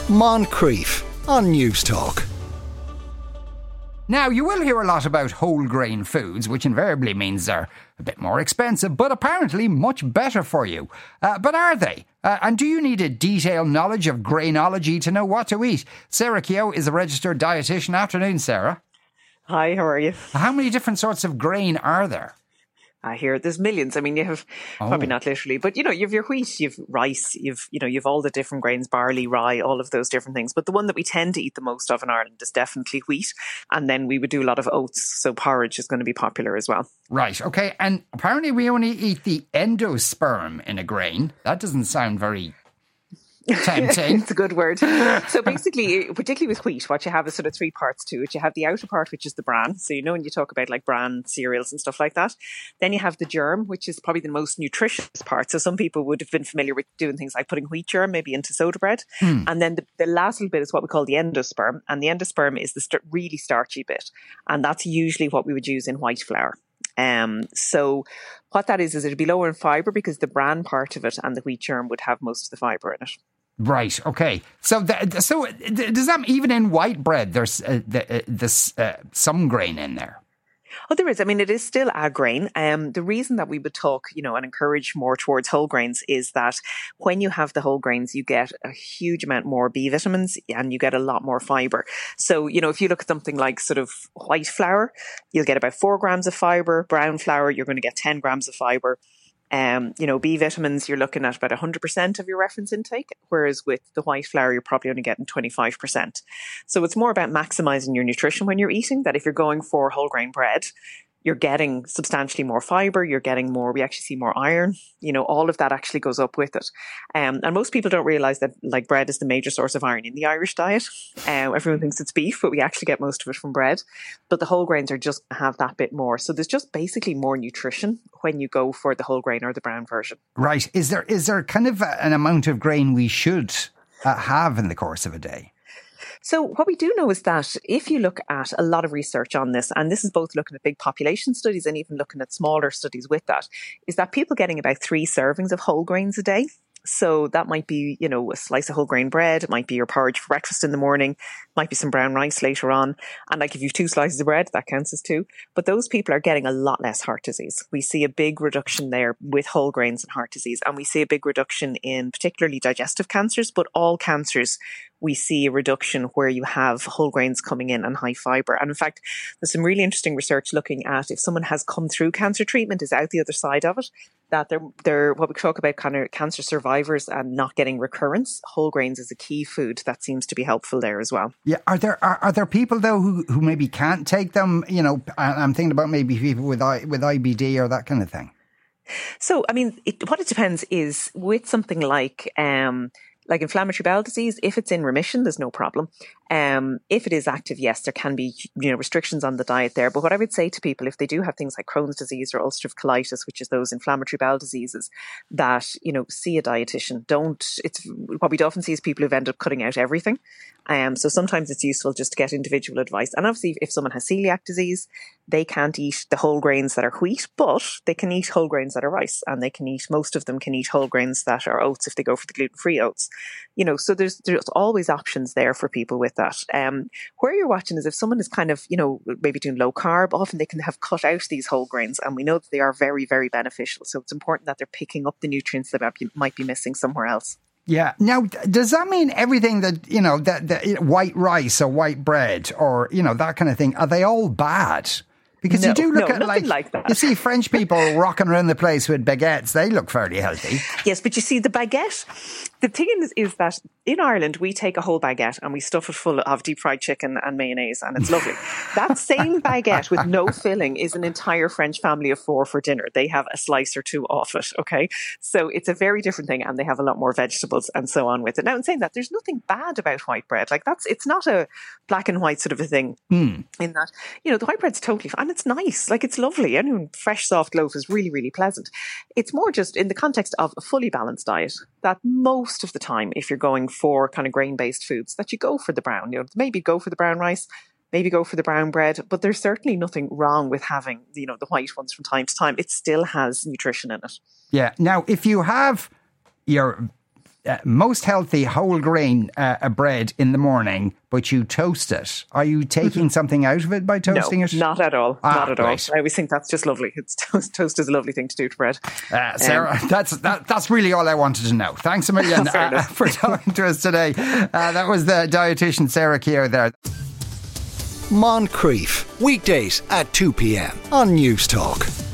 Moncrief on News Talk. Now, you will hear a lot about whole grain foods, which invariably means they're a bit more expensive, but apparently much better for you. But are they? And do you need a detailed knowledge of grainology to know what to eat? Sarah Keogh is a registered dietitian. Afternoon, Sarah. Hi, how are you? How many different sorts of grain are there? I hear there's millions. I mean, you have probably not literally, but you have your wheat, you've rice, you've all the different grains, barley, rye, all of those different things. But the one that we tend to eat the most of in Ireland is definitely wheat. And then we would do a lot of oats. So porridge is going to be popular as well. Right. Okay. And apparently we only eat the endosperm in a grain. That doesn't sound very tempting. It's a good word. So basically, particularly with wheat, what you have is sort of three parts to it. You have the outer part, which is the bran. So, when you talk about like bran cereals and stuff like that. Then you have the germ, which is probably the most nutritious part. So some people would have been familiar with doing things like putting wheat germ maybe into soda bread. And then the last little bit is what we call the endosperm. And the endosperm is the really starchy bit. And that's usually what we would use in white flour. So what that is it'd be lower in fibre because the bran part of it and the wheat germ would have most of the fibre in it. Right. Okay. So does that even in white bread? There's some grain in there. Oh, there is. I mean, it is still a grain. The reason that we would talk, and encourage more towards whole grains is that when you have the whole grains, you get a huge amount more B vitamins and you get a lot more fibre. So, if you look at something like sort of white flour, you'll get about 4 grams of fibre. Brown flour, you're going to get 10 grams of fibre. B vitamins, you're looking at about 100% of your reference intake, whereas with the white flour, you're probably only getting 25%. So it's more about maximizing your nutrition when you're eating, that if you're going for whole grain bread, you're getting substantially more fibre, we actually see more iron, all of that actually goes up with it. And most people don't realise that like bread is the major source of iron in the Irish diet. Everyone thinks it's beef, but we actually get most of it from bread. But the whole grains are just have that bit more. So there's just basically more nutrition when you go for the whole grain or the brown version. Right. Is there kind of an amount of grain we should have in the course of a day? So what we do know is that if you look at a lot of research on this, and this is both looking at big population studies and even looking at smaller studies with that, is that people getting about 3 servings of whole grains a day. So that might be, a slice of whole grain bread. It might be your porridge for breakfast in the morning. Might be some brown rice later on. And like if you've 2 slices of bread, that counts as 2. But those people are getting a lot less heart disease. We see a big reduction there with whole grains and heart disease. And we see a big reduction in particularly digestive cancers, but all cancers. We see a reduction where you have whole grains coming in and high fibre. And in fact, there's some really interesting research looking at if someone has come through cancer treatment, is out the other side of it, that they're what we talk about kind of cancer survivors and not getting recurrence. Whole grains is a key food that seems to be helpful there as well. Yeah. Are there people though who maybe can't take them? I'm thinking about maybe people with IBD or that kind of thing. So, I mean, what it depends is with something like inflammatory bowel disease, if it's in remission, there's no problem. If it is active, yes, there can be, restrictions on the diet there. But what I would say to people, if they do have things like Crohn's disease or ulcerative colitis, which is those inflammatory bowel diseases, that, see a dietitian. What we often see is people who've ended up cutting out everything. So sometimes it's useful just to get individual advice. And obviously, if someone has celiac disease, they can't eat the whole grains that are wheat, but they can eat whole grains that are rice, and most of them can eat whole grains that are oats if they go for the gluten-free oats. So there's always options there for people with that. Where you're watching is if someone is kind of, maybe doing low carb, often they can have cut out these whole grains, and we know that they are very, very beneficial. So it's important that they're picking up the nutrients that might be missing somewhere else. Yeah. Now, does that mean everything that, that white rice or white bread or, that kind of thing, are they all bad? Because you do look at like that. You see French people rocking around the place with baguettes. They look fairly healthy. Yes, but you see the baguette, the thing is that in Ireland, we take a whole baguette and we stuff it full of deep fried chicken and mayonnaise, and it's lovely. That same baguette with no filling is an entire French family of 4 for dinner. They have a slice or 2 off it, okay? So it's a very different thing, and they have a lot more vegetables and so on with it. Now, in saying that, there's nothing bad about white bread. Like it's not a black and white sort of a thing in that, the white bread's totally fine. And it's nice, like it's lovely. Any fresh soft loaf is really, really pleasant. It's more just in the context of a fully balanced diet that most of the time, if you're going for kind of grain-based foods, that you go for the brown. Maybe go for the brown rice, maybe go for the brown bread, but there's certainly nothing wrong with having, the white ones from time to time. It still has nutrition in it. Yeah. Now, if you have your most healthy whole grain bread in the morning, but you toast it. Are you taking something out of it by toasting it? Not at all. Not at all. Right. I always think that's just lovely. Toast is a lovely thing to do to bread. Sarah, that's really all I wanted to know. Thanks a million for talking to us today. That was the dietitian Sarah Keogh there. Moncrief, weekdays at 2 p.m. on News Talk.